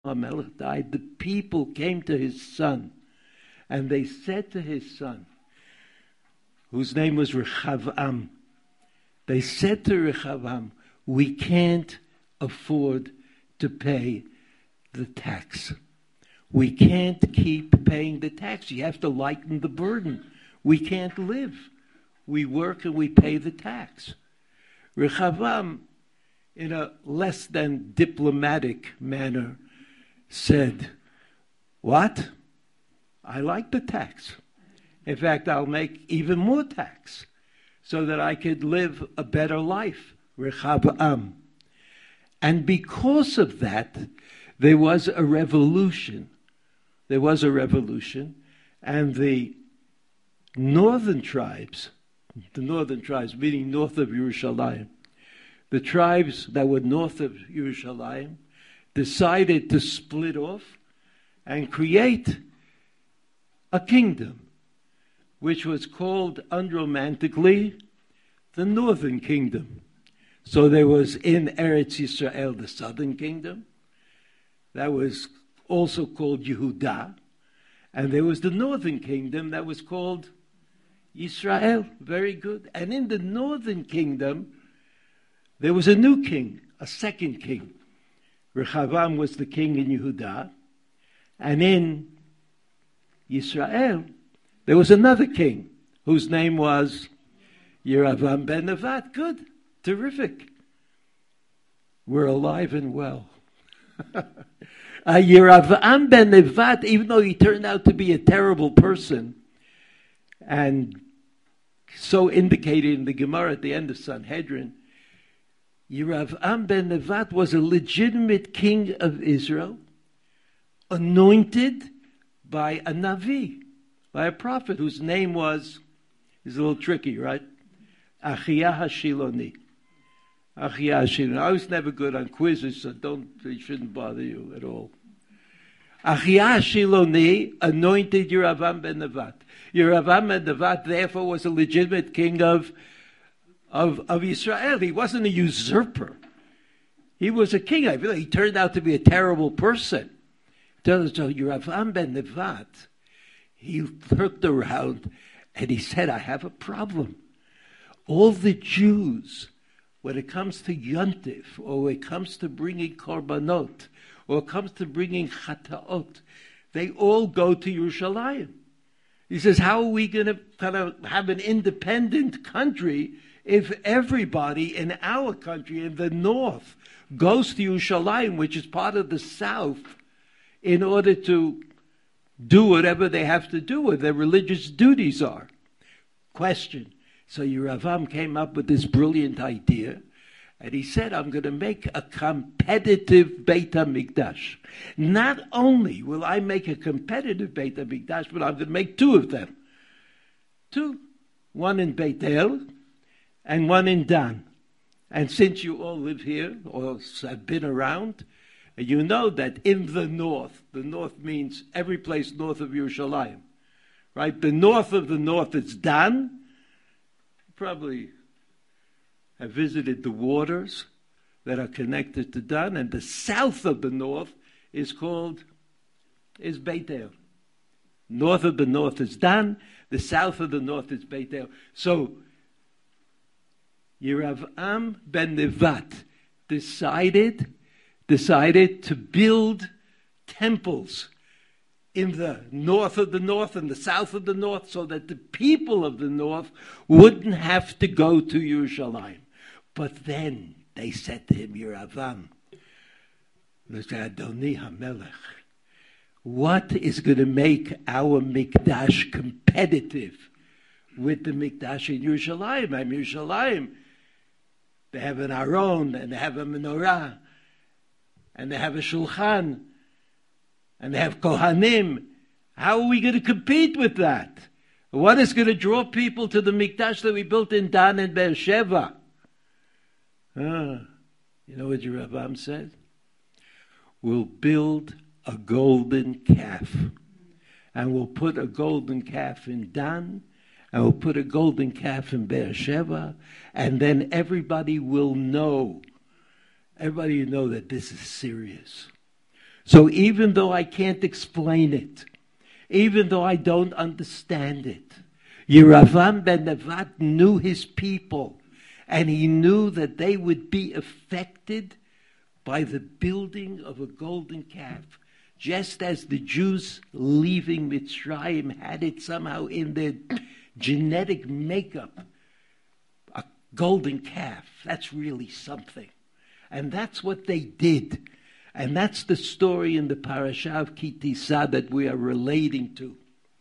HaMelech died, the people came to his son, and they said to his son, whose name was Rechavam, they said to Rechavam, we can't afford to pay the tax. We can't keep paying the tax. You have to lighten the burden. We can't live. We work and we pay the tax. Rechavam, in a less than diplomatic manner, said, what? I like the tax. In fact, I'll make even more tax so that I could live a better life. Rechavam. And because of that, there was a revolution. There was a revolution, and the northern tribes, meaning north of Yerushalayim, the tribes that were north of Yerushalayim, decided to split off and create a kingdom, which was called unromantically the Northern Kingdom. So there was in Eretz Yisrael the Southern Kingdom, that was also called Yehudah, and there was the Northern Kingdom that was called Israel. Very good. And in the Northern Kingdom, there was a new king, a second king. Rechavam was the king in Yehudah, and in Israel, there was another king whose name was Yeravam ben Nevat. Good. Terrific. We're alive and well. Yeravam ben Nevat, even though he turned out to be a terrible person, and so indicated in the Gemara at the end of Sanhedrin, Yeravam ben Nevat was a legitimate king of Israel, anointed by a Navi, by a prophet whose name was, is a little tricky, right? Achiyah HaShiloni. Achiyah HaShiloni. I was never good on quizzes, so they shouldn't bother you at all. Achiyah HaShiloni anointed Yeravam ben Nevat. Yeravam ben Nevat, therefore, was a legitimate king of Israel. He wasn't a usurper. He was a king. I feel like he turned out to be a terrible person. So Yeravam ben Nevat, he looked around and he said, I have a problem. All the Jews, when it comes to Yontif, or when it comes to bringing korbanot, or it comes to bringing chataot, they all go to Yerushalayim. He says, how are we going to kind of have an independent country if everybody in our country, in the north, goes to Yerushalayim, which is part of the south, in order to do whatever they have to do, what their religious duties are? Question. So Yeravam came up with this brilliant idea, and he said, I'm going to make a competitive Beit HaMikdash. Not only will I make a competitive Beit HaMikdash, but I'm going to make two of them. Two. One in Beit El and one in Dan. And since you all live here, or have been around, you know that in the north means every place north of Yerushalayim, right? The north of the north is Dan. Probably have visited the waters that are connected to Dan, and the south of the north is Beit El. North of the north is Dan, the south of the north is Beit El. So Yeravam ben Nevat decided to build temples in the north of the north and the south of the north, so that the people of the north wouldn't have to go to Yerushalayim. But then they said to him, Yeravam, Adoni HaMelech, what is going to make our Mikdash competitive with the Mikdash in Yerushalayim? I'm Yerushalayim. They have an Aron, and they have a menorah, and they have a shulchan, and they have Kohanim. How are we going to compete with that? What is going to draw people to the Mikdash that we built in Dan and Beersheba? You know what Yeravam said? We'll build a golden calf. And we'll put a golden calf in Dan, and we'll put a golden calf in Beersheba, and then everybody will know that this is serious. So even though I can't explain it, even though I don't understand it, Yeravam ben Nevat knew his people, and he knew that they would be affected by the building of a golden calf. Just as the Jews leaving Mitzrayim had it somehow in their genetic makeup, a golden calf, that's really something. And that's what they did. And that's the story in the parasha of Ki Tisa that we are relating to.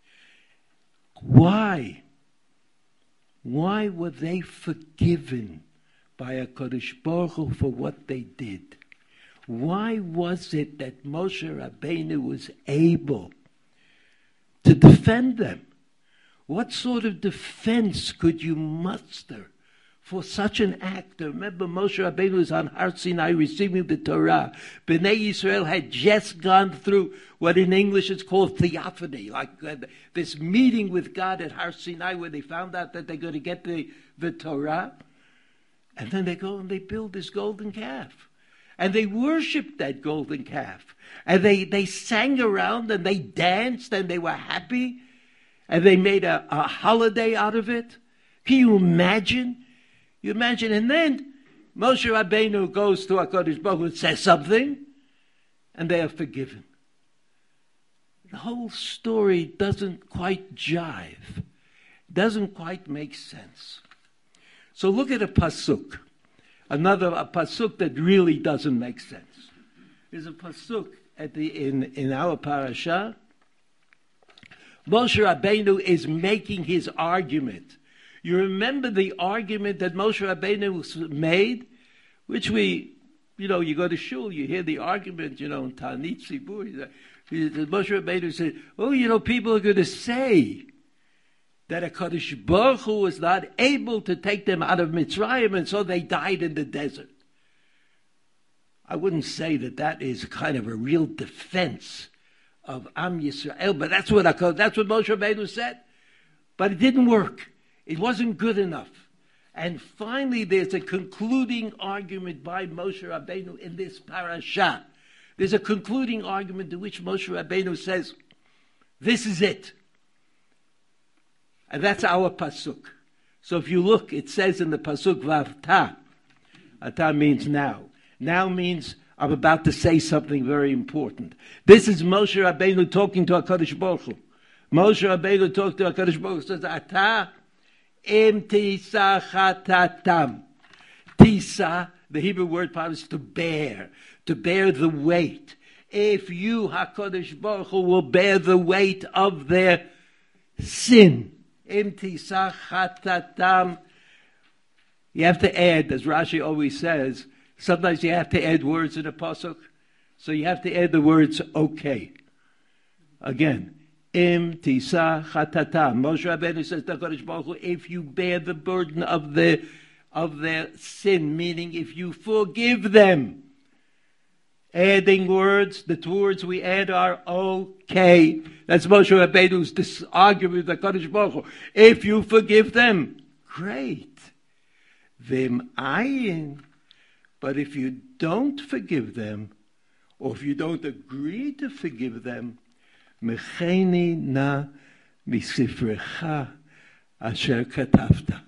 Why? Why were they forgiven by HaKadosh Baruch Hu for what they did? Why was it that Moshe Rabbeinu was able to defend them? What sort of defense could you muster for such an act? Remember, Moshe Rabbeinu was on Har Sinai receiving the Torah. Bnei Yisrael had just gone through what in English is called theophany, like this meeting with God at Har Sinai where they found out that they're going to get the Torah. And then they go and they build this golden calf. And they worshipped that golden calf. And they sang around and they danced and they were happy. And they made a holiday out of it. Can you imagine? You imagine? And then Moshe Rabbeinu goes to HaKadosh Baruch Hu and says something. And they are forgiven. The whole story doesn't quite jive. Doesn't quite make sense. So look at a pasuk. A pasuk that really doesn't make sense. There's a pasuk in our parasha. Moshe Rabbeinu is making his argument. You remember the argument that Moshe Rabbeinu made, which you go to shul, you hear the argument, in Tanit Tzibur. Moshe Rabbeinu said, people are going to say that HaKadosh Baruch Hu was not able to take them out of Mitzrayim, and so they died in the desert. I wouldn't say that is kind of a real defense of Am Yisrael, but that's what Moshe Rabbeinu said. But it didn't work. It wasn't good enough. And finally, there's a concluding argument by Moshe Rabbeinu in this parasha. There's a concluding argument in which Moshe Rabbeinu says, this is it. And that's our pasuk. So if you look, it says in the pasuk, Vavta. Ata means now. Now means I'm about to say something very important. This is Moshe Rabbeinu talking to HaKadosh Baruch Hu. Moshe Rabbeinu talking to HaKadosh Baruch Hu says, Ata im tisa chatatam. Tisa, the Hebrew word part is to bear the weight. If you, HaKadosh Baruch Hu, will bear the weight of their sin, im tisa chatatam, you have to add, as Rashi always says, sometimes you have to add words in a pasuk. So you have to add the words, okay. Again, im tisa chatatam. Moshe Rabbeinu says to HaKadosh Baruch Hu, if you bear the burden of their sin, meaning if you forgive them, adding words, the two words we add are okay. That's Moshe Rabbeinu's argument with HaKadosh Baruch Hu. If you forgive them, great. Vim ayin. But if you don't forgive them, or if you don't agree to forgive them, mecheni na misifrecha asher katavta.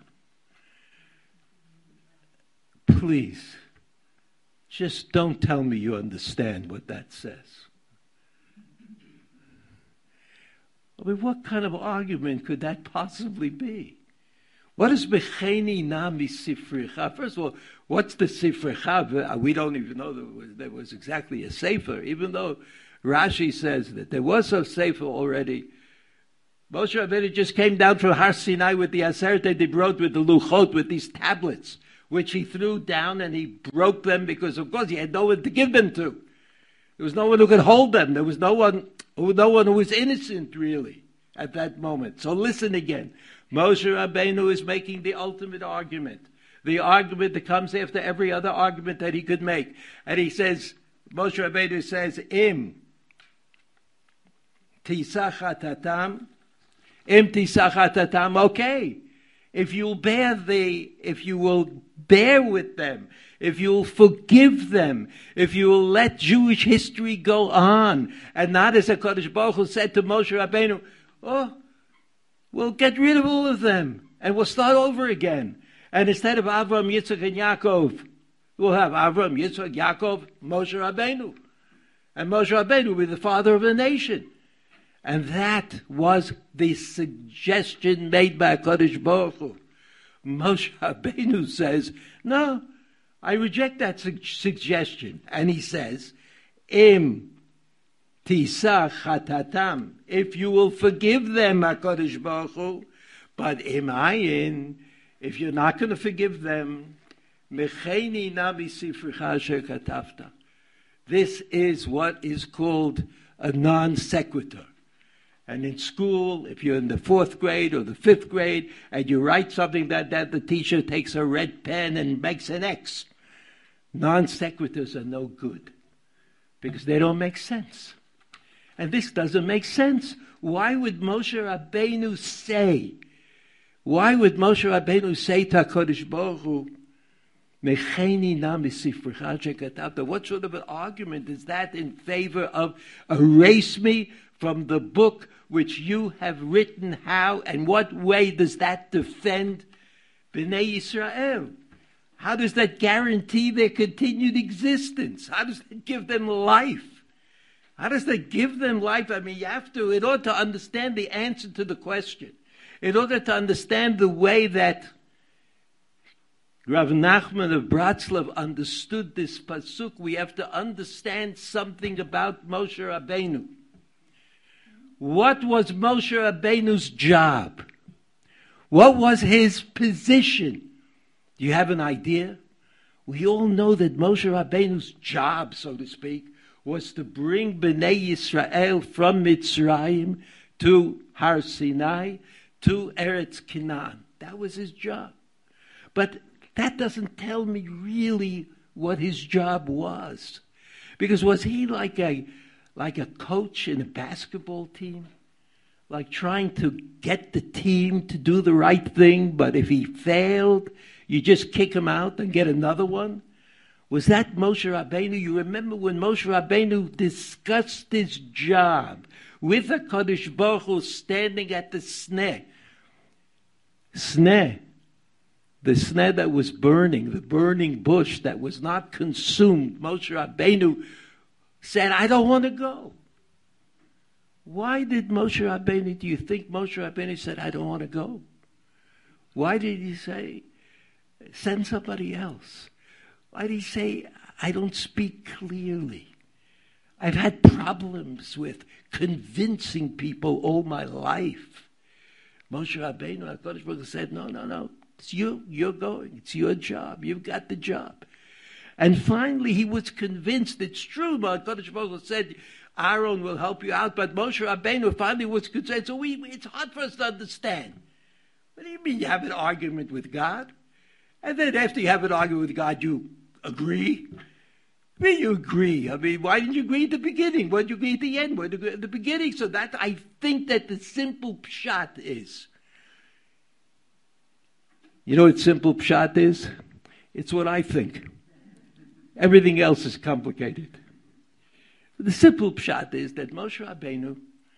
Please, just don't tell me you understand what that says. I mean, what kind of argument could that possibly be? What is mecheni na misifrecha? First of all, what's the sifrecha? We don't even know there was exactly a sefer, even though Rashi says that there was a sefer already. Moshe Rabbeinu just came down from Har Sinai with the Aseret Dibrot, with the Luchot, with these tablets, which he threw down and he broke them because, of course, he had no one to give them to. There was no one who could hold them. There was no one who was innocent, really, at that moment. So listen again. Moshe Rabbeinu is making the ultimate argument. The argument that comes after every other argument that he could make. And he says, Moshe Rabbeinu says, Im tisachatatam, okay. if you will bear with them, if you will forgive them, if you will let Jewish history go on, and not as HaKadosh Baruch Hu said to Moshe Rabbeinu, oh, we'll get rid of all of them, and we'll start over again. And instead of Avram, Yitzchak, and Yaakov, we'll have Avram, Yitzchak, Yaakov, Moshe Rabbeinu. And Moshe Rabbeinu will be the father of a nation. And that was the suggestion made by HaKadosh Baruch Hu. Moshe Rabbeinu says, no, I reject that suggestion. And he says, Im tisa chatatam, if you will forgive them, HaKadosh Baruch Hu, but im ayin, if you're not going to forgive them, mecheni na misifrecha asher katafta. This is what is called a non sequitur. And in school, if you're in the 4th grade or the 5th grade, and you write something that the teacher takes a red pen and makes an X. Non sequiturs are no good, because they don't make sense. And this doesn't make sense. Why would Moshe Rabbeinu say to HaKadosh Baruch Hu, Mecheni na misifrecha asher katafta? What sort of an argument is that in favor of erase me from the book which you have written? How and what way does that defend Bnei Yisrael? How does that guarantee their continued existence? How does that give them life? How does that give them life? I mean, you have to, in order to understand the answer to the question, in order to understand the way that Rav Nachman of Bratslav understood this pasuk, we have to understand something about Moshe Rabbeinu. What was Moshe Rabbeinu's job? What was his position? Do you have an idea? We all know that Moshe Rabbeinu's job, so to speak, was to bring Bnei Yisrael from Mitzrayim to Har Sinai to Eretz Canaan. That was his job. But that doesn't tell me really what his job was. Because was he like a coach in a basketball team? Like trying to get the team to do the right thing, but if he failed, you just kick him out and get another one? Was that Moshe Rabbeinu? You remember when Moshe Rabbeinu discussed his job with HaKadosh Baruch Hu standing at the sneh. The sneh that was burning, the burning bush that was not consumed. Moshe Rabbeinu said, I don't want to go. Why did Moshe Rabbeinu, do you think Moshe Rabbeinu said, I don't want to go? Why did he say, send somebody else? Why did he say, I don't speak clearly? I've had problems with convincing people all my life. Moshe Rabbeinu, HaKadosh Baruch Hu said, no, it's you, you're going, it's your job, you've got the job. And finally he was convinced, it's true, HaKadosh Baruch Hu said, Aaron will help you out, but Moshe Rabbeinu finally was concerned, so it's hard for us to understand. What do you mean you have an argument with God? And then after you have an argument with God, you agree? I mean, you agree. I mean, why didn't you agree at the beginning? Why did you agree at the end? Why did you agree at the beginning? So that, I think that the simple pshat is. You know what simple pshat is? It's what I think. Everything else is complicated. The simple pshat is that Moshe Rabbeinu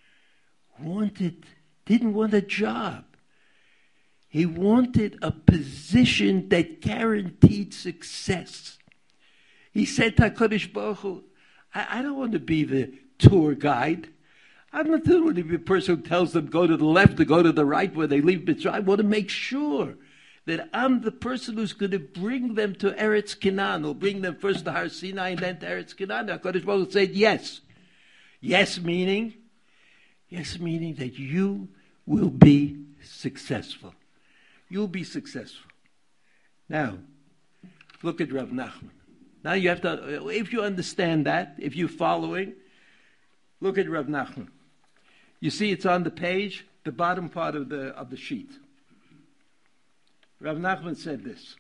didn't want a job. He wanted a position that guaranteed success. He said to HaKadosh Baruch Hu, I don't want to be the tour guide. I don't want to be the person who tells them go to the left or go to the right when they leave Mitzrayim. I want to make sure that I'm the person who's going to bring them to Eretz Canaan, or bring them first to Har Sinai and then to Eretz Canaan. HaKadosh Baruch Hu said yes. Yes meaning that you will be successful. You'll be successful. Now, look at Rav Nachman. Now you have to, if you understand that, if you're following, look at Rav Nachman. You see it's on the page, the bottom part of the sheet. Rav Nachman said this.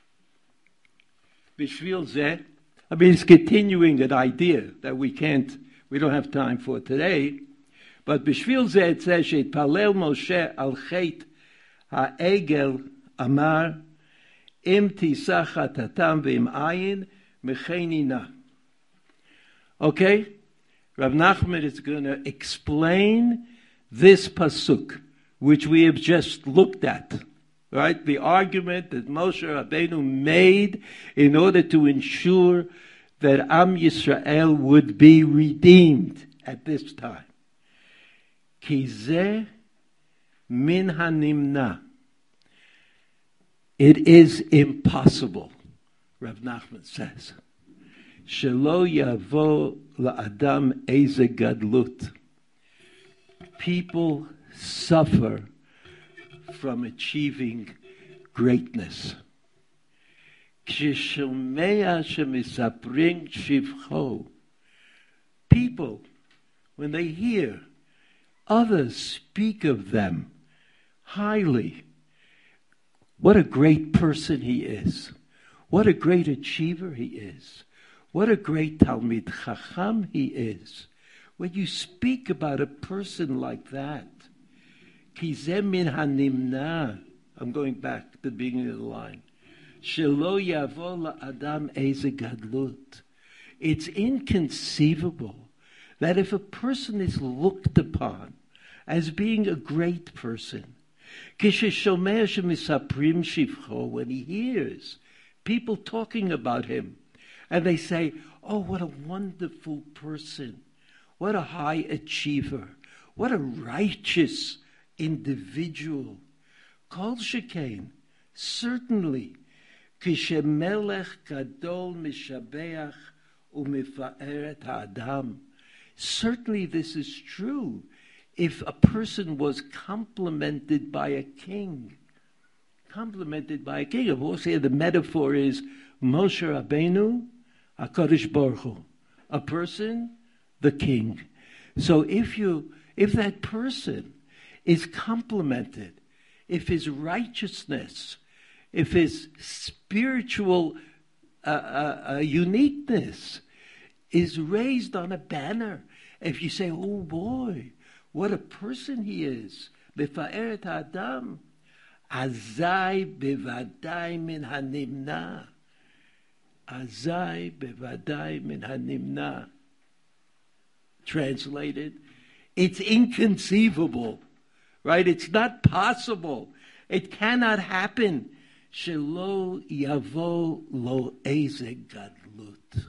Bishvil zeh, I mean, it's continuing an idea that we don't have time for today, but Bishvil zeh it says, She'etpalel Moshe al chet Ha'egel amar, im tisach hatatam ve'im ayin mechenina. Okay? Rav Nachman is going to explain this pasuk, which we have just looked at. Right? The argument that Moshe Rabbeinu made in order to ensure that Am Yisrael would be redeemed at this time. Ki zeh min hanimna. It is impossible, Rav Nachman says. Shelo yavo la'adam eze gadlut. People suffer from achieving greatness. People, when they hear others speak of them highly, what a great person he is, what a great achiever he is, what a great Talmid Chacham he is. When you speak about a person like that, Ki zeh min hanimna. I'm going back to the beginning of the line. Shelo yavo la'adam eze gadlut. It's inconceivable that if a person is looked upon as being a great person, when he hears people talking about him, and they say, oh, what a wonderful person, what a high achiever, what a righteous individual. Kol shekain, certainly, kishemelech gadol mishabeach umifa'eret ha'adam. Certainly this is true if a person was complimented by a king. Complimented by a king. Of course, here the metaphor is Moshe Rabbeinu, HaKadosh Baruch Hu. A person, the king. So if that person is complimented, if his righteousness, if his spiritual uniqueness is raised on a banner, if you say, oh boy, what a person he is, befa'eret ha'adam, azai bevadai min hanimna, azai bevadai min hanimna. Translated, it's inconceivable, right? It's not possible. It cannot happen. Shelo yavo lo eze gadlut.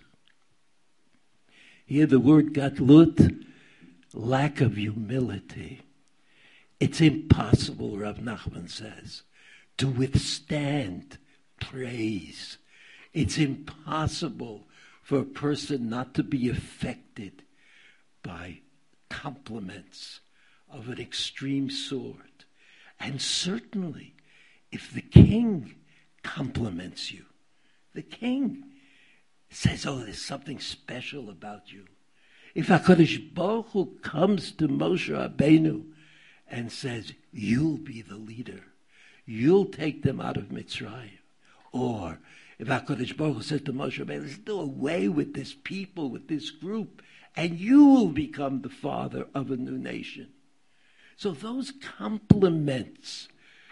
Here the word gadlut, lack of humility. It's impossible, Rav Nachman says, to withstand praise. It's impossible for a person not to be affected by compliments of an extreme sort. And certainly, if the king compliments you, the king says, oh, there's something special about you. If HaKadosh Baruch Hu comes to Moshe Rabbeinu and says, you'll be the leader, you'll take them out of Mitzrayim. Or if HaKadosh Baruch Hu says to Moshe Rabbeinu, let's do away with this people, with this group, and you will become the father of a new nation. So those compliments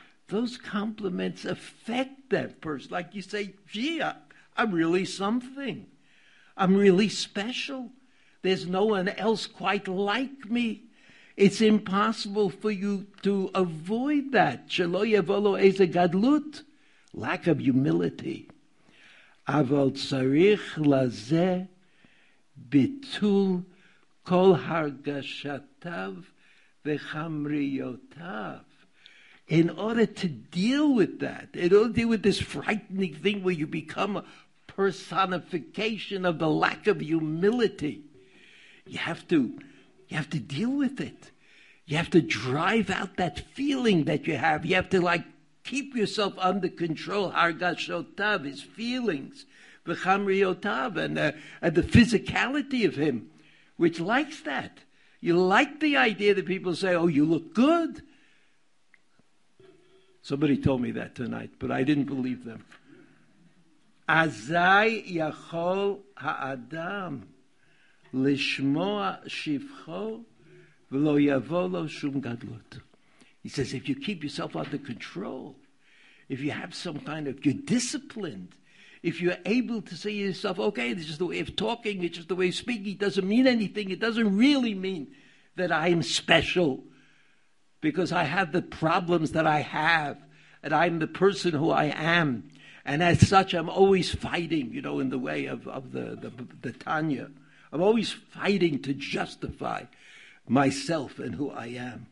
affect that person. Like you say, gee, I'm really something. I'm really special. There's no one else quite like me. It's impossible for you to avoid that. Shelo yavolo eze gadlut. Lack of humility. Aval tzarich lazeh bitul kol hargashatav v'chamriyotav. In order to deal with that, in order to deal with this frightening thing where you become a personification of the lack of humility, you have to deal with it. You have to drive out that feeling that you have. You have to keep yourself under control. Hargashotav, his feelings, v'chamriyotav, and the physicality of him, which likes that. You like the idea that people say, oh, you look good. Somebody told me that tonight, but I didn't believe them. Azai yachol ha'adam lishmoa shivcho v'lo yavo lo shum gadlut. He says, if you keep yourself under control, if you have some kind of, you're disciplined, if you're able to say to yourself, okay, this is just the way of talking, it's just the way of speaking, it doesn't mean anything, it doesn't really mean that I am special because I have the problems that I have, and I'm the person who I am. And as such, I'm always fighting, in the way of the Tanya. I'm always fighting to justify myself and who I am.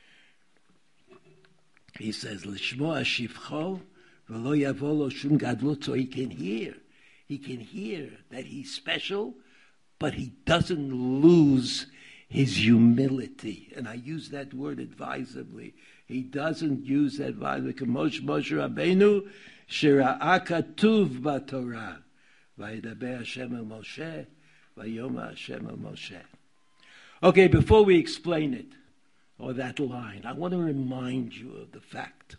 He says, L'shmoa shivcho v'lo yavo lo shum gadlut. So he can hear that he's special, but he doesn't lose his humility. And I use that word advisedly. He doesn't use that advisedly. Moshe Rabbeinu shira'a katuv b'Torah v'yidaber Hashem el Moshe v'yoma Hashem el Moshe. Okay, before we explain it, or that line, I want to remind you of the fact.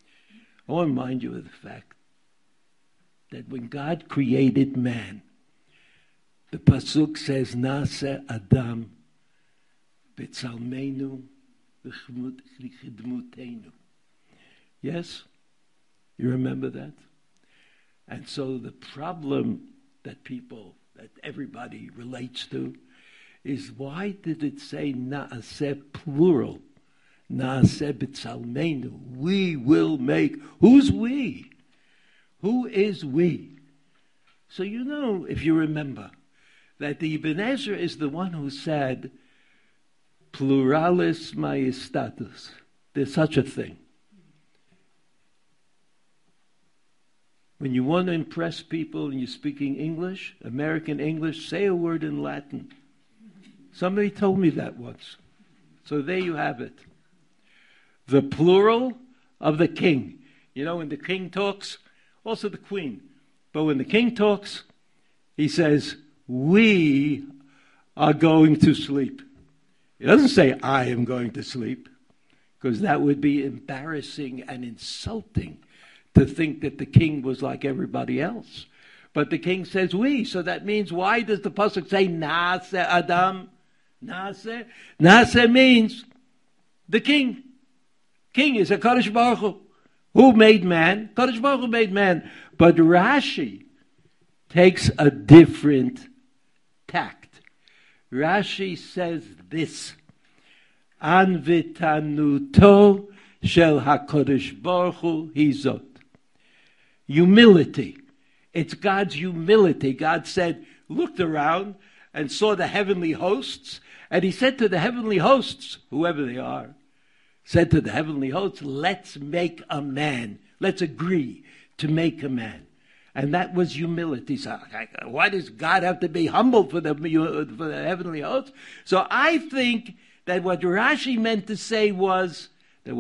That when God created man, the pasuk says, "Nase Adam b'tzalmeinu v'chidmutenu." Yes, you remember that. And so the problem that everybody relates to, is why did it say na'aseh plural? Na'aseh b'tzalmeinu. We will make. Who's we? Who is we? So if you remember, that the Ibn Ezra is the one who said, pluralis majestatis. There's such a thing. When you want to impress people and you're speaking English, American English, say a word in Latin. Somebody told me that once. So there you have it. The plural of the king. When the king talks, also the queen. But when the king talks, he says, we are going to sleep. He doesn't say, I am going to sleep, because that would be embarrassing and insulting to think that the king was like everybody else. But the king says we. So that means, why does the pasuk say, Nase Adam? Nase means the king. King is a Kadosh Baruch Hu. Who made man? Kadosh Baruch Hu made man. But Rashi takes a different tact. Rashi says this: Anvitanuto shel HaKadosh Baruch Hu hizot. Humility. It's God's humility. God looked around and saw the heavenly hosts, and he said to the heavenly hosts, whoever they are, said to the heavenly hosts, let's make a man. Let's agree to make a man. And that was humility. So why does God have to be humble for the heavenly hosts? So I think that what Rashi meant to say was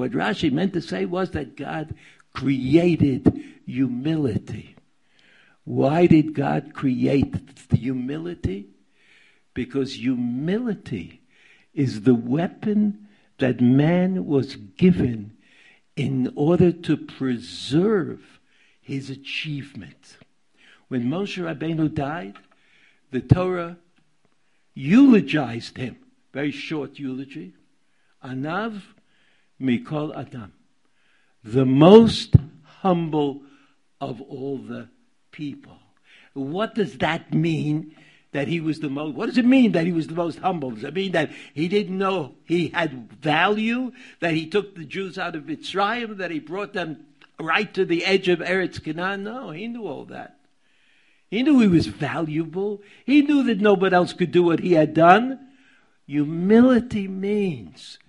that God created humility. Why did God create the humility? Because humility is the weapon that man was given in order to preserve his achievement. When Moshe Rabbeinu died, the Torah eulogized him. Very short eulogy. Anav mikol Adam. The most humble of all the people. What does that mean? That he was the most. What does it mean that he was the most humble? Does it mean that he didn't know he had value? That he took the Jews out of Mitzrayim? That he brought them right to the edge of Eretz Canaan? No, he knew all that. He knew he was valuable. He knew that nobody else could do what he had done. Humility means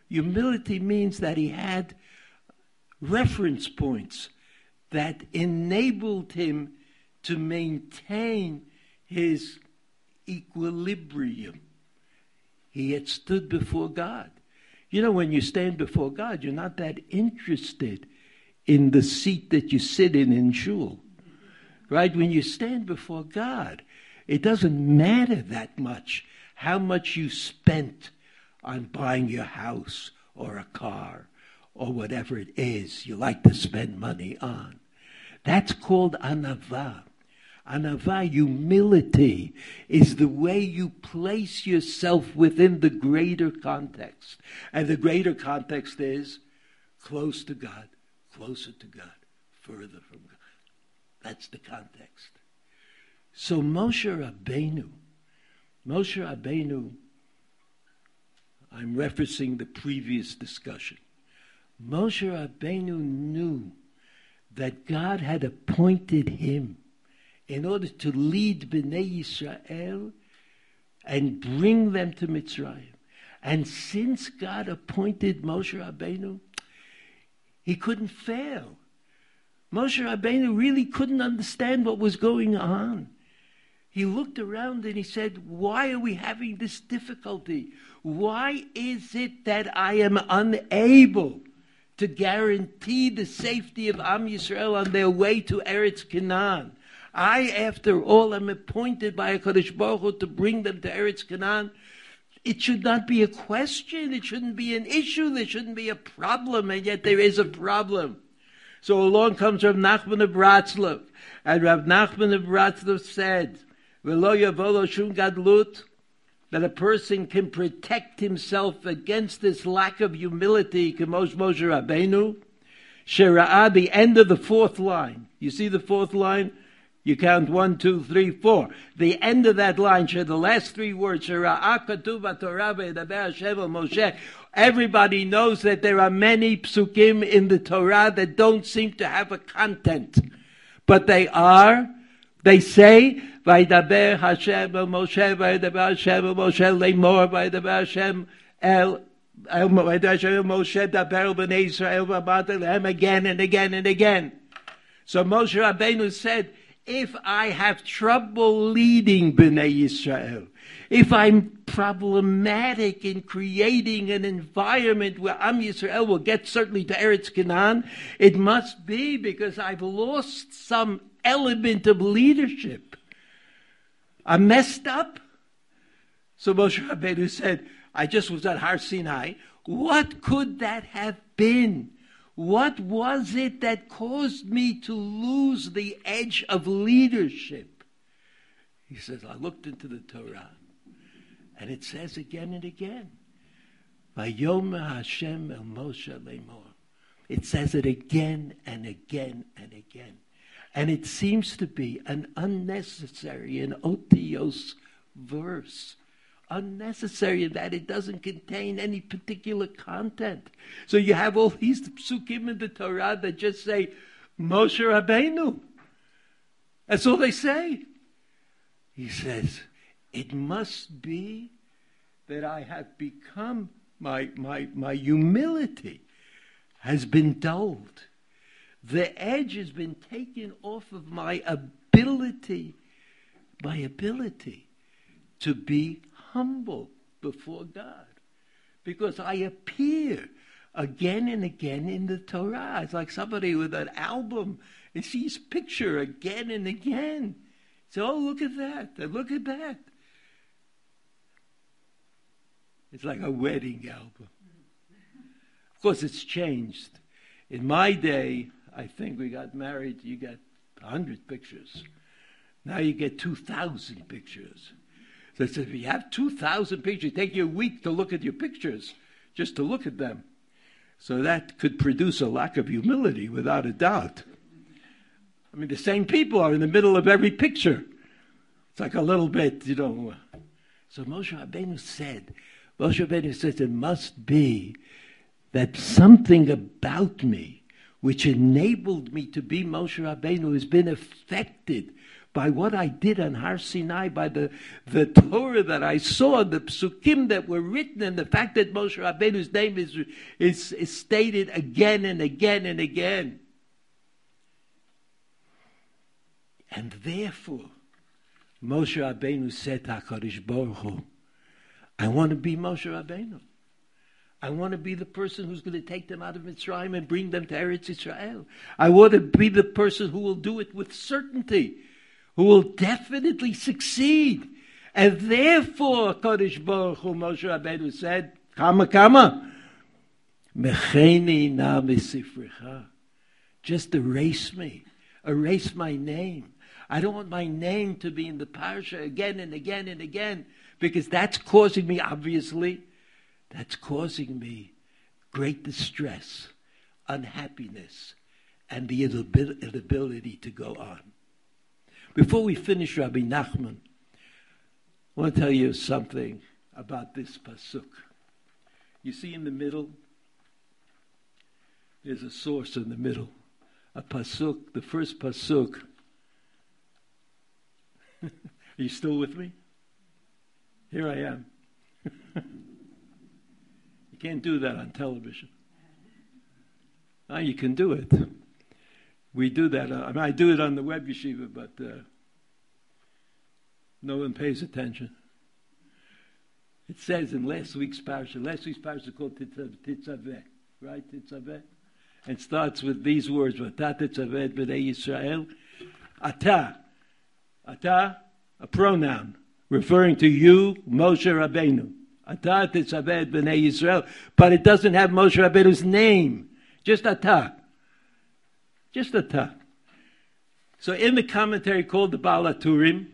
that he had reference points that enabled him to maintain his equilibrium. He had stood before God. When you stand before God, you're not that interested in the seat that you sit in shul. Right? When you stand before God, it doesn't matter that much how much you spent on buying your house or a car or whatever it is you like to spend money on. That's called anavah. Anavah, humility, is the way you place yourself within the greater context. And the greater context is close to God, closer to God, further from God. That's the context. So Moshe Rabbeinu, I'm referencing the previous discussion. Moshe Rabbeinu knew that God had appointed him in order to lead Bnei Yisrael and bring them to Mitzrayim. And since God appointed Moshe Rabbeinu, he couldn't fail. Moshe Rabbeinu really couldn't understand what was going on. He looked around and he said, why are we having this difficulty? Why is it that I am unable to guarantee the safety of Am Yisrael on their way to Eretz Canaan? I, after all, am appointed by HaKadosh Baruch Hu to bring them to Eretz Canaan. It should not be a question. It shouldn't be an issue. There shouldn't be a problem, and yet there is a problem. So along comes Rav Nachman of Bratslav, and Rav Nachman of Bratslav said, "V'lo yavolo shum gadlut," that a person can protect himself against this lack of humility, K'mosh Moshe Rabbeinu, Shera'ah, the end of the fourth line. You see the fourth line? You count 1, 2, 3, 4. The end of that line, the last three words, Shera'ah katuv b'Torah v'yedaber Hashem el Moshe. Everybody knows that there are many psukim in the Torah that don't seem to have a content. But they say, Vaydaber Hashem el Moshe, Vaydaber Hashem el Moshe, Lemor, Vaydaber Hashem el Moshe, Daber b'nei Yisrael, V'amar lehem, again and again and again. So Moshe Rabbeinu said, if I have trouble leading Bnei Yisrael, if I'm problematic in creating an environment where Am Yisrael will get certainly to Eretz Canaan, it must be because I've lost some element of leadership. I'm messed up. So Moshe Rabbeinu said, I just was at Har Sinai. What could that have been? What was it that caused me to lose the edge of leadership? He says, I looked into the Torah, and it says again and again, Vayomer Hashem el Moshe lemor. It says it again and again and again. And it seems to be an unnecessary, an otios verse. Unnecessary in that it doesn't contain any particular content. So you have all these psukim in the Torah that just say, Moshe Rabbeinu. That's all they say. He says, it must be that I have become, my humility has been dulled. The edge has been taken off of my ability to be humble before God. Because I appear again and again in the Torah. It's like somebody with an album and sees picture again and again. So, oh, look at that, and look at that. It's like a wedding album. Of course, it's changed. In my day, I think we got married, you got 100 pictures. Now you get 2,000 pictures. So it says, if you have 2,000 pictures, it takes you a week to look at your pictures, just to look at them. So that could produce a lack of humility, without a doubt. I mean, the same people are in the middle of every picture. It's like a little bit, So Moshe Rabbeinu said, it must be that something about me, which enabled me to be Moshe Rabbeinu, has been affected by what I did on Har Sinai, by the Torah that I saw, the psukim that were written, and the fact that Moshe Rabbeinu's name is stated again and again and again. And therefore, Moshe Rabbeinu said to HaKadosh Baruch Hu, I want to be Moshe Rabbeinu. I want to be the person who's going to take them out of Mitzrayim and bring them to Eretz Yisrael. I want to be the person who will do it with certainty, who will definitely succeed. And therefore, Kodesh Baruch Hu, Moshe Rabbeinu said, Kama, mecheni na misifrecha. Just erase me. Erase my name. I don't want my name to be in the parasha again and again and again, because that's causing me, obviously, that's causing me great distress. unhappiness and the inability to go on. Before we finish Rabbi Nachman, I want to tell you something about this pasuk. You see in the middle, there's a source in the middle. A pasuk, the first pasuk. Are you still with me? Here I am. You can't do that on television. Now you can do it. We do that. I do it on the web yeshiva, but no one pays attention. It says in last week's parasha is called Titzaveh, right? Titzaveh. It starts with these words, V'ata Titzaveh b'nei Yisrael. Ata, a pronoun, referring to you, Moshe Rabbeinu. Ata Titzaveh b'nei Yisrael. But it doesn't have Moshe Rabbeinu's name. Just Ata. Just Ata. So in the commentary called the Baal HaTurim,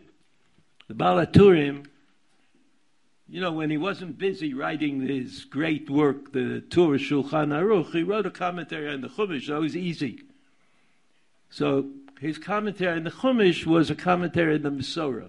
you know, when he wasn't busy writing his great work, the Torah Shulchan Aruch, he wrote a commentary on the Chumash, so it was easy. So his commentary on the Chumash was a commentary on the Mesorah.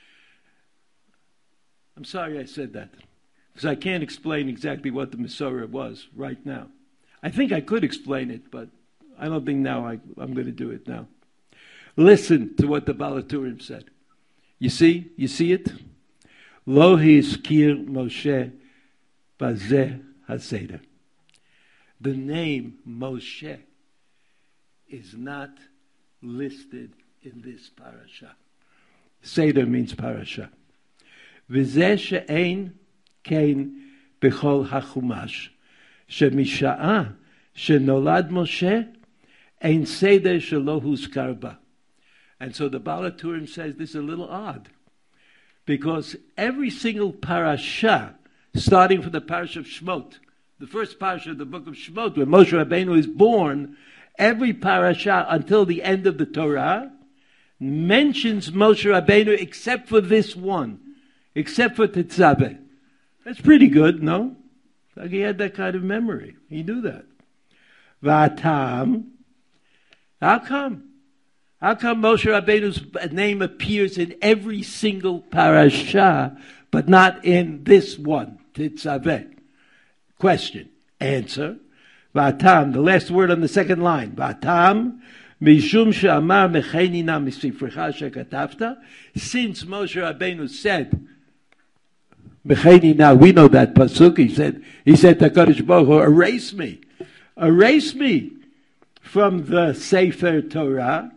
I'm sorry I said that, because I can't explain exactly what the Mesorah was right now. I think I could explain it, but I don't think now I'm going to do it now. Listen to what the Baal HaTurim said. You see it? Lo hizkir Moshe bazeh haseder. The name Moshe is not listed in this parasha. Seder means parasha. V'zeh she'ein kein b'chol hachumash shemisha'a shenolad Moshe ein seder shelo huzkar ba. And so the Baal HaTurim says this is a little odd, because every single parasha, starting from the parasha of Shemot, the first parasha of the book of Shemot, where Moshe Rabbeinu is born, every parasha until the end of the Torah mentions Moshe Rabbeinu except for this one, except for Tetzaveh. That's pretty good, no? Like he had that kind of memory. He knew that. V'atam, how come? How come Moshe Rabbeinu's name appears in every single parasha, but not in this one, Tetzaveh? Question. Answer. V'atam, the last word on the second line. V'atam, mishum she'amar mecheni na misifrecha shekatavta. Since Moshe Rabbeinu said, mecheni na, we know that pasuk, he said to HaKadosh Baruch Hu, erase me from the Sefer Torah.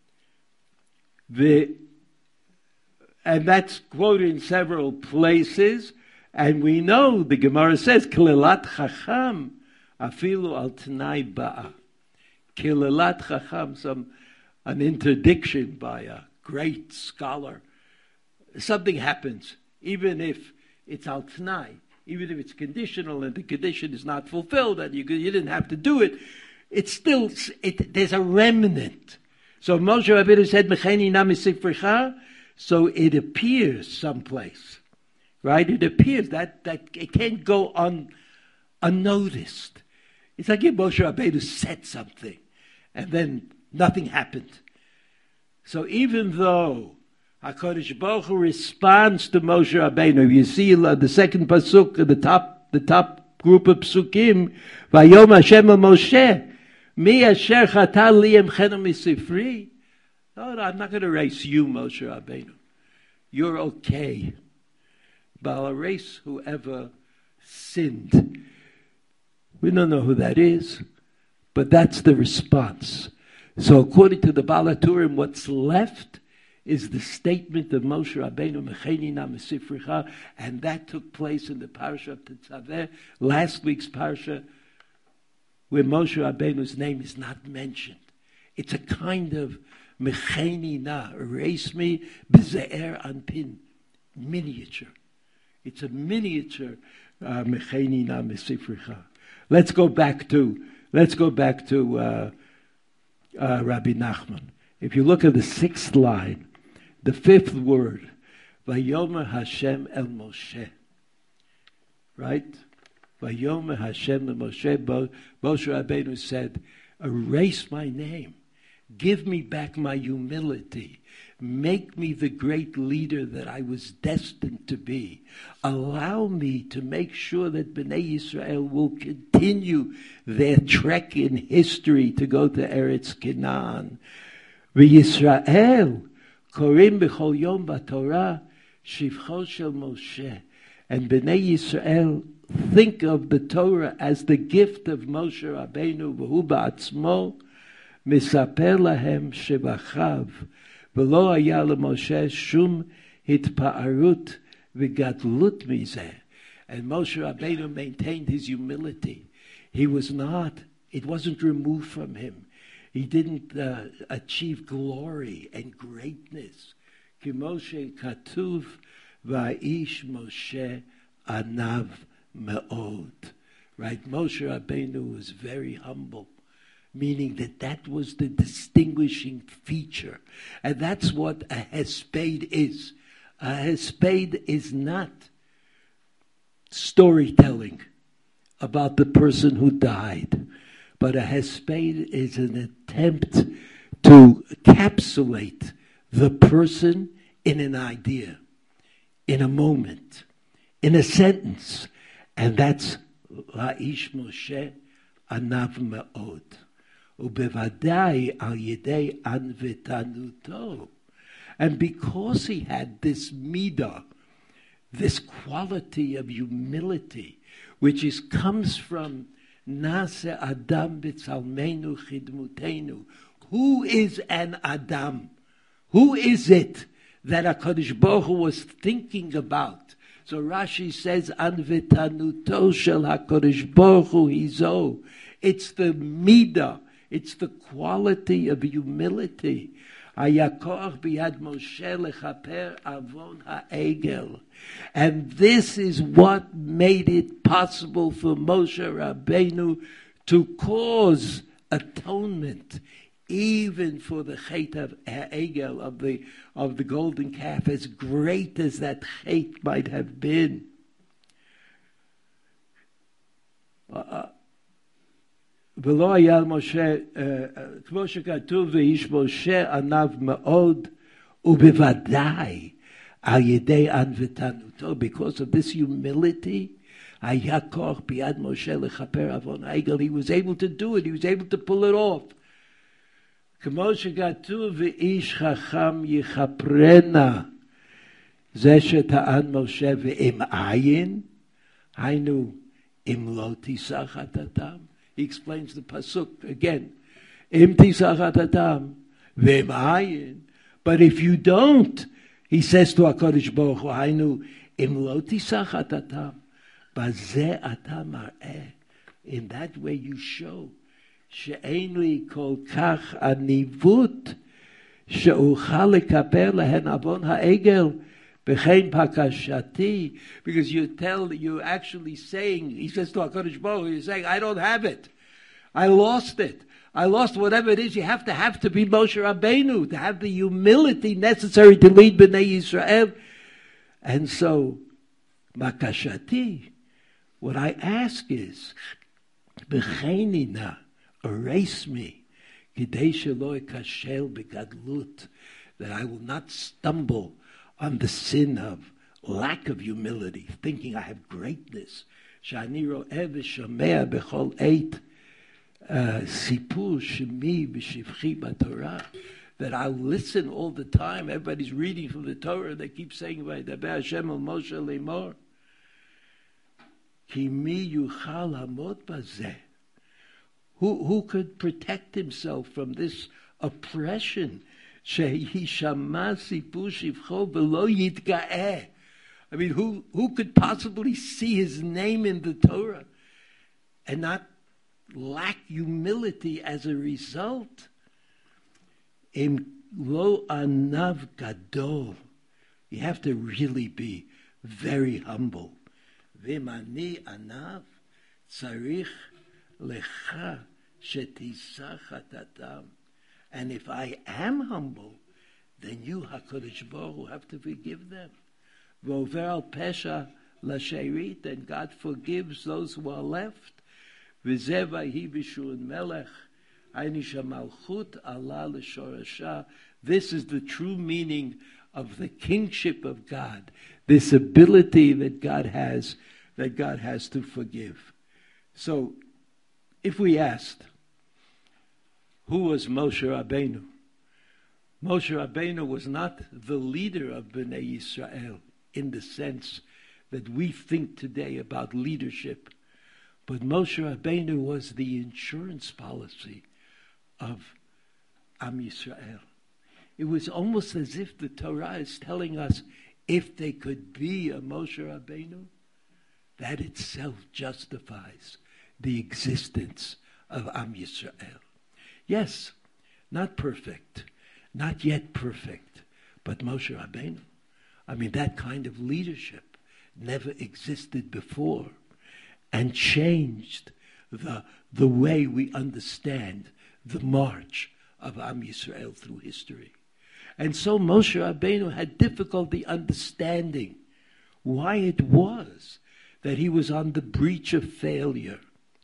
And that's quoted in several places, and we know the Gemara says Kilelat Chacham afilu al Tanai Ba'a. Kilelat Chacham, an interdiction by a great scholar. Something happens, even if it's al Tanai, even if it's conditional and the condition is not fulfilled, and you didn't have to do it. It's still there's a remnant. So Moshe Rabbeinu said, Mecheni na misifrecha, so it appears someplace, right? It appears that it can't go unnoticed. It's like if Moshe Rabbeinu said something, and then nothing happened. So even though HaKadosh Baruch Hu responds to Moshe Rabbeinu, you see the second pasuk, the top group of psukim, Vayom Hashem el Moshe, Mi asher chata li emchenu misifri. No, I'm not going to erase you, Moshe Rabbeinu. You're okay. But I'll erase whoever sinned. We don't know who that is, but that's the response. So according to the Baal HaTurim, what's left is the statement of Moshe Rabbeinu, Mecheni na misifricha, and that took place in the parasha of Tetzaveh, last week's parasha, where Moshe Rabbeinu's name is not mentioned. It's a kind of mecheni na, erase me, b'ze'er anpin, miniature. It's a miniature mecheni na misifricha. Let's go back to Rabbi Nachman. If you look at the sixth line, the fifth word, Vayomer Hashem el Moshe, right? Vayomer Hashem Moshe Rabbeinu said, erase my name. Give me back my humility. Make me the great leader that I was destined to be. Allow me to make sure that Bnei Yisrael will continue their trek in history to go to Eretz Canaan. V'Yisrael korim b'chol yom b'Torah shivcho shel Moshe. And Bnei Yisrael think of the Torah as the gift of Moshe Rabbeinu v'hu ba'atzmo misaper lahem shebachav. V'lo haya leMoshe shum hitpa'arut v'gadlut mizeh. And Moshe Rabbeinu maintained his humility. He was not, it wasn't removed from him. He didn't achieve glory and greatness. Ki Moshe katuv va'ish Moshe anav me'od. Right? Moshe Rabbeinu was very humble, meaning that was the distinguishing feature. And that's what a hesped is. A hesped is not storytelling about the person who died, but a hesped is an attempt to encapsulate the person in an idea, in a moment, in a sentence. And that's La'ish Moshe Anav Me'od. Ubevadai al yedei anvetanuto. And because he had this midah, this quality of humility, which comes from Nase Adam b'tzalmenu chidmutenu. Who is an Adam? Who is it that HaKadosh Baruch Hu was thinking about? So Rashi says, Anvetanuto shel HaKadosh Baruch Hu hizo. It's the midah. It's the quality of humility. Hayakoch biyad Moshe lechaper avon ha'egel. And this is what made it possible for Moshe Rabbeinu to cause atonement, even for the chet of ha'egel, of the golden calf, as great as that chet might have been. ולא היה משה, כמו שכתוב, ואיש משה ענב מאוד, ובוודאי על ידי ענוותנותו, because of this humility, היה כוח ביד משה לכפר עוון העגל. He was able to do it, he was able to pull it off. כמו שכתוב, ואיש חכם יכפרנה, זה שטען משה ואם עין, היינו, אם לא תישא חטאתם. He explains the pasuk again. Im tisachat adam v'emayin. But if you don't, he says to HaKadosh Baruch Hu, Hainu, im lo tisachat adam, bazeh atam mar'eh. In that way you show she'ein li kol kach anivut she'uchal lekaper lehen avon ha'egel b'chein pakashati. Because you're actually saying, he says to HaKadosh Baruch Hu, you're saying, I don't have it. I lost it. I lost whatever it is. You have to be Moshe Rabbeinu, to have the humility necessary to lead Bnei Yisrael. And so, makashati, what I ask is, b'cheinina, erase me, kidei shelo ekashel begadlut, that I will not stumble on the sin of lack of humility, thinking I have greatness. Shani ro'eh v'shomea b'chol eit sipur shemi v'shivchi b'Torah, that I'll listen all the time. Everybody's reading from the Torah. They keep saying, "Vaydaber Hashem el Moshe lemor, ki mi yuchal hamod bazeh." Who could protect himself from this oppression? I mean, who could possibly see his name in the Torah and not lack humility as a result? In lo anav gadol, you have to really be very humble. V'mani anav tzarich lecha shetisach hatatam. And if I am humble, then you, HaKadosh Baruch Hu, have to forgive them. V'over al pesha Lasherit, and God forgives those who are left. V'zeh vayhi b'shur melech, Ainisha malchut Allah l'shorasha. This is the true meaning of the kingship of God, this ability that God has to forgive. So, if we asked, who was Moshe Rabbeinu? Moshe Rabbeinu was not the leader of Bnei Yisrael in the sense that we think today about leadership, but Moshe Rabbeinu was the insurance policy of Am Yisrael. It was almost as if the Torah is telling us, if they could be a Moshe Rabbeinu, that itself justifies the existence of Am Yisrael. Yes, not perfect, not yet perfect, but Moshe Rabbeinu. I mean, that kind of leadership never existed before and changed the way we understand the march of Am Yisrael through history. And so Moshe Rabbeinu had difficulty understanding why it was that he was on the breach of failure.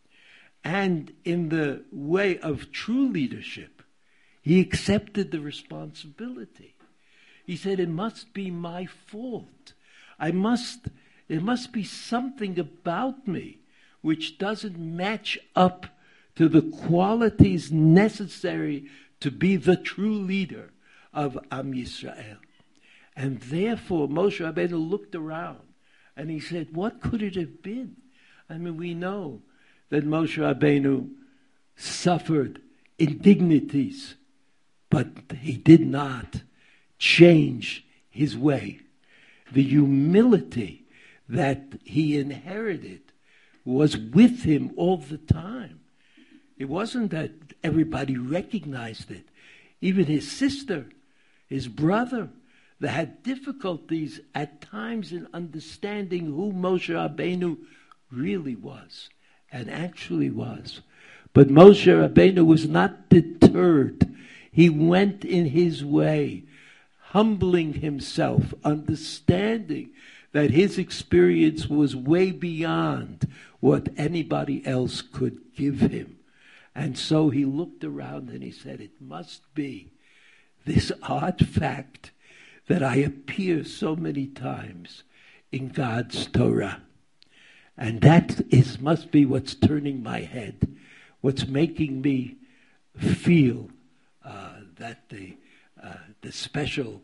And in the way of true leadership, he accepted the responsibility. He said, it must be my fault. There must be something about me which doesn't match up to the qualities necessary to be the true leader of Am Yisrael. And therefore Moshe Rabbeinu looked around and he said, what could it have been? I mean, we know that Moshe Rabbeinu suffered indignities, but he did not change his way. The humility that he inherited was with him all the time. It wasn't that everybody recognized it. Even his sister, his brother, they had difficulties at times in understanding who Moshe Rabbeinu really was and actually was. But Moshe Rabbeinu was not deterred. He went in his way, humbling himself, understanding that his experience was way beyond what anybody else could give him. And so he looked around and he said, it must be this odd fact that I appear so many times in God's Torah. And that must be what's turning my head, what's making me feel that the special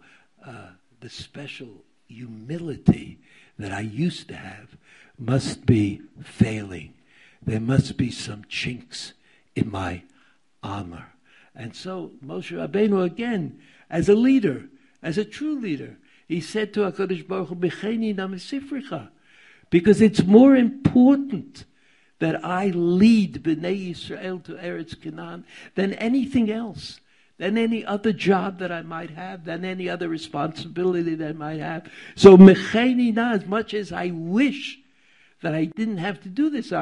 humility that I used to have must be failing. There must be some chinks in my armor. And so Moshe Rabbeinu, again, as a leader, as a true leader, he said to HaKadosh Baruch Hu, B'cheni na mesifricha, because it's more important that I lead Bnei Yisrael to Eretz Canaan than anything else, than any other job that I might have, than any other responsibility that I might have. So Mecheni na, as much as I wish that I didn't have to do this,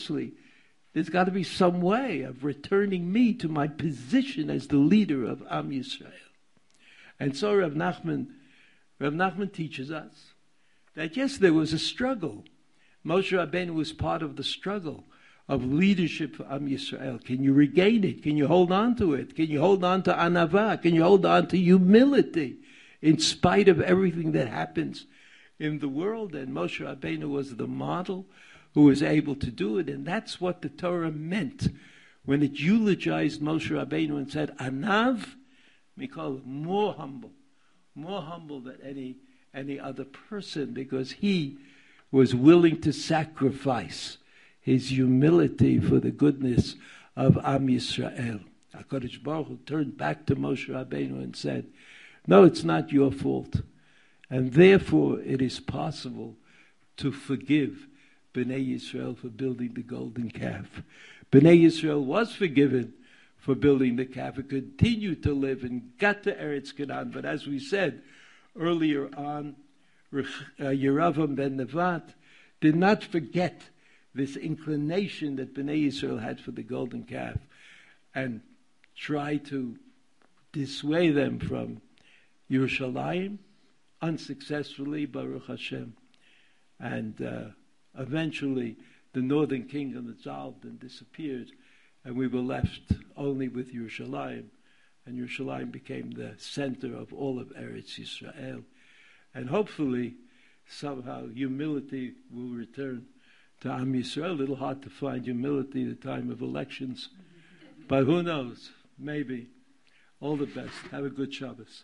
there's got to be some way of returning me to my position as the leader of Am Yisrael. And so Rav Nachman teaches us that yes, there was a struggle. Moshe Rabbeinu was part of the struggle of leadership for Am Yisrael. Can you regain it? Can you hold on to it? Can you hold on to anava? Can you hold on to humility in spite of everything that happens in the world? And Moshe Rabbeinu was the model who was able to do it. And that's what the Torah meant when it eulogized Moshe Rabbeinu and said, Anav, Mikol, more humble than any other person, because he was willing to sacrifice his humility for the goodness of Am Yisrael. HaKadosh Baruch Hu turned back to Moshe Rabbeinu and said, no, it's not your fault. And therefore it is possible to forgive Bnei Yisrael for building the golden calf. Bnei Yisrael was forgiven for building the calf. It continued to live and got to Eretz Canaan. But as we said earlier on, Yeravam ben Nevat did not forget this inclination that Bnei Yisrael had for the golden calf and tried to dissuade them from Yerushalayim, unsuccessfully, Baruch Hashem. And eventually the northern kingdom dissolved and disappeared, and we were left only with Yerushalayim, and Yerushalayim became the center of all of Eretz Yisrael. And hopefully, somehow, humility will return to Am Yisrael. A little hard to find humility at the time of elections, but who knows? Maybe. All the best. Have a good Shabbos.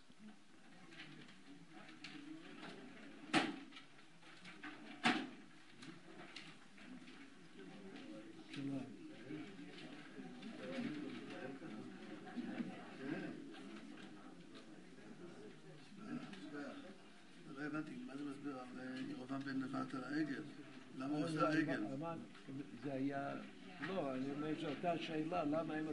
למה הוא עושה עגל? זה היה... לא, אני אומר שאותה שאלה, למה הם